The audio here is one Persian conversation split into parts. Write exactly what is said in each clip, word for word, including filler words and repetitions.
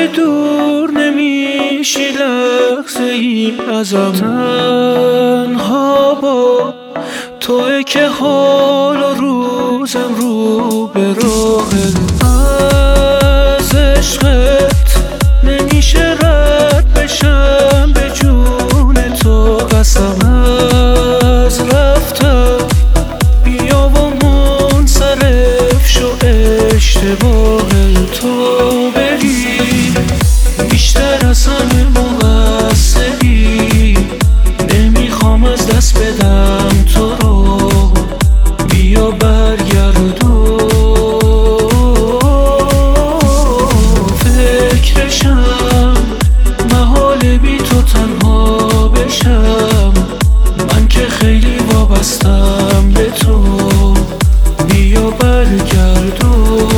دور نمیشی لحظه ای ازم، تنها با توئه که حال و روزم رو به راهه. از عشقت نمیشه رد بشم، به جون تو قسم از رفتم بیا و منصرف شو، اشتباه تو بری بیشتر از همه مقصری، نمیخوام از دست بدم تو رو، بیا برگردو. فکرشم محاله بی تو تنها بشم، من که خیلی وابستم به تو، بیا برگردو.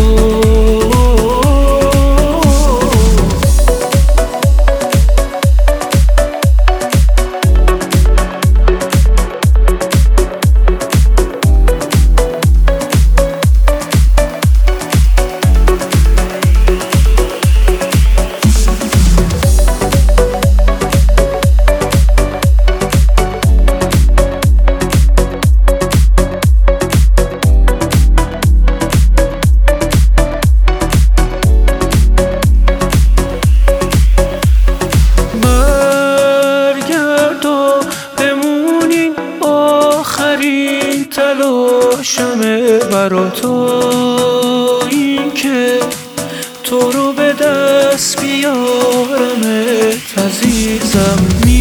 تلاشمه برا تو این که تو رو به دست بیارمت عزیزم،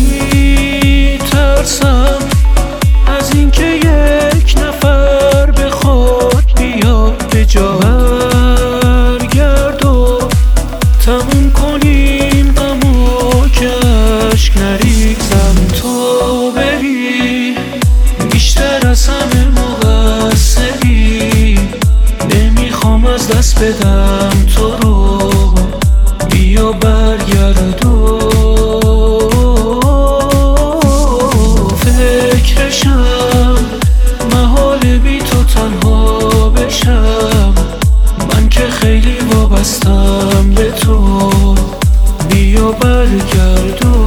میترسم از این که یک نفر بخواد بیاد به جا، برگرد و تموم کنیم غمو که اشک نریزم. تو بری بیشتر از همه مقصری، نمیخوام از دست بدم تو رو، بیا برگردو. فکرشم محاله بی تو تنها بشم، من که خیلی وابستم به تو، بیا برگردو.